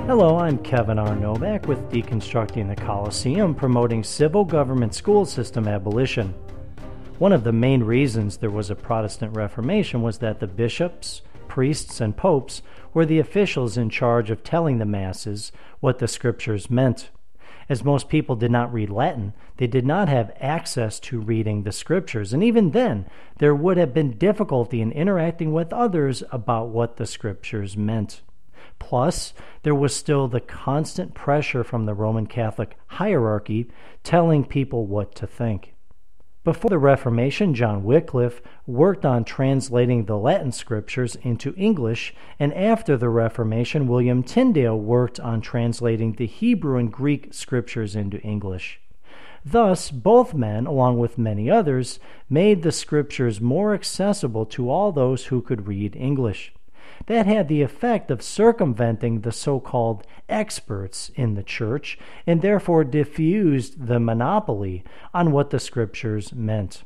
Hello, I'm Kevin R. Novak with Deconstructing the Coliseum, promoting civil government school system abolition. One of the main reasons there was a Protestant Reformation was that the bishops, priests, and popes were the officials in charge of telling the masses what the scriptures meant. As most people did not read Latin, they did not have access to reading the scriptures, and even then, there would have been difficulty in interacting with others about what the scriptures meant. Plus, there was still the constant pressure from the Roman Catholic hierarchy telling people what to think. Before the Reformation, John Wycliffe worked on translating the Latin scriptures into English, and after the Reformation, William Tyndale worked on translating the Hebrew and Greek scriptures into English. Thus, both men, along with many others, made the scriptures more accessible to all those who could read English. That had the effect of circumventing the so-called experts in the church and therefore diffused the monopoly on what the scriptures meant.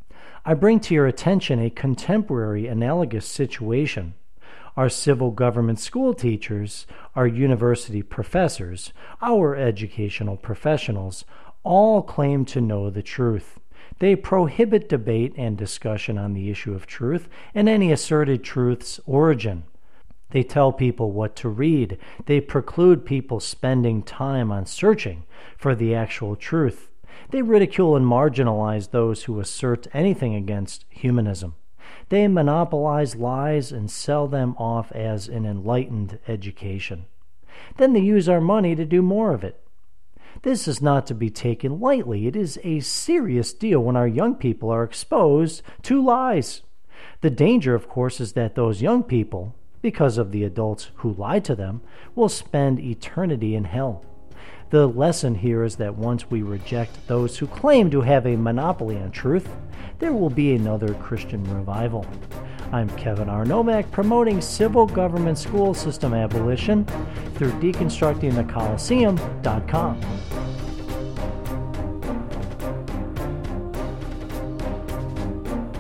I bring to your attention a contemporary analogous situation. Our civil government school teachers, our university professors, our educational professionals all claim to know the truth. They prohibit debate and discussion on the issue of truth and any asserted truth's origin. They tell people what to read. They preclude people spending time on searching for the actual truth. They ridicule and marginalize those who assert anything against humanism. They monopolize lies and sell them off as an enlightened education. Then they use our money to do more of it. This is not to be taken lightly. It is a serious deal when our young people are exposed to lies. The danger, of course, is that those young people, because of the adults who lie to them, will spend eternity in hell. The lesson here is that once we reject those who claim to have a monopoly on truth, there will be another Christian revival. I'm Kevin R. Novak, promoting civil government school system abolition through deconstructingthecoliseum.com.